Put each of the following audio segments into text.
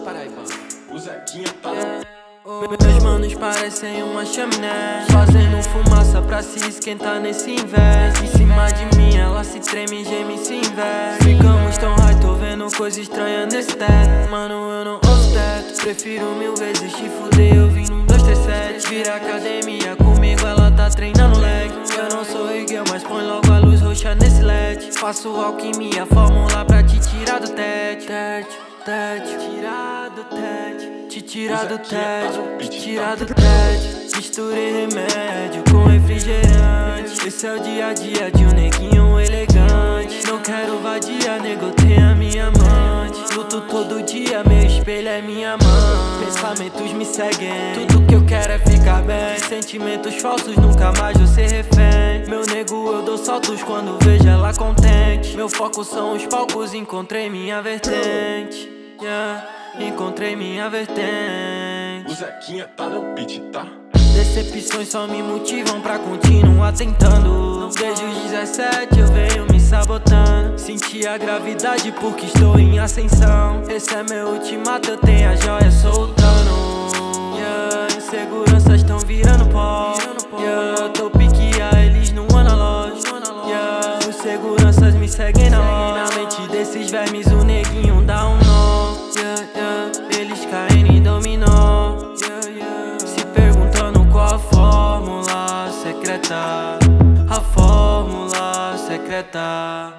O Zequinha tá Meus manos parecem uma chaminé, fazendo fumaça pra se esquentar nesse inverno. Em cima de mim ela se treme, geme e se inverte. Ficamos tão high, tô vendo coisa estranha nesse teto. Mano, eu não ouço teto, prefiro mil vezes te fuder. Eu vim num 237, vira academia comigo, ela tá treinando leg. Eu não sou Hegel, mas põe logo a luz roxa nesse LED. Faço alquimia, fórmula pra te tirar do tédio. Tirar do tédio, te tirar do tédio, te tirar do tédio. Misturei remédio com refrigerante. Esse é o dia a dia de um neguinho elegante. Não quero vadia, nego, tem a minha amante. Luto todo dia, meu espelho é minha mãe. Pensamentos me seguem, tudo que eu quero é ficar bem. Sentimentos falsos, nunca mais vou ser refém. Meu nego, eu dou saltos quando vejo ela contente. Meu foco são os palcos, encontrei minha vertente. Encontrei minha vertente. O Zequinha tá no beat, tá? Decepções só me motivam pra continuar tentando. Desde os 17 eu venho me sabotando. Senti a gravidade porque estou em ascensão. Esse é meu ultimato, eu tenho a joia soltando. Inseguranças tão virando pó. Tô piqueia eles no analógico. Os seguranças me seguem na mente desses vermes, o neguinho dá um nó. Eles caem em dominó, se perguntando qual a fórmula secreta. A fórmula secreta.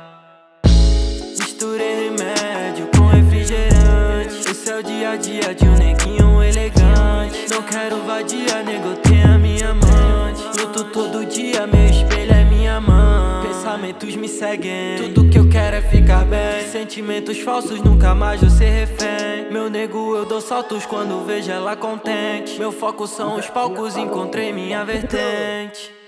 Misturei remédio com refrigerante. Esse é o dia a dia de um neguinho elegante. Não quero vadia, nego, tem a minha amante. Luto todo dia, meu espelho é minha mãe. Pensamentos me seguem, tudo que eu quero é ficar bem. Sentimentos falsos, nunca mais vou ser refém. Meu nego, eu dou saltos quando vejo ela contente. Meu foco são os palcos, encontrei minha vertente.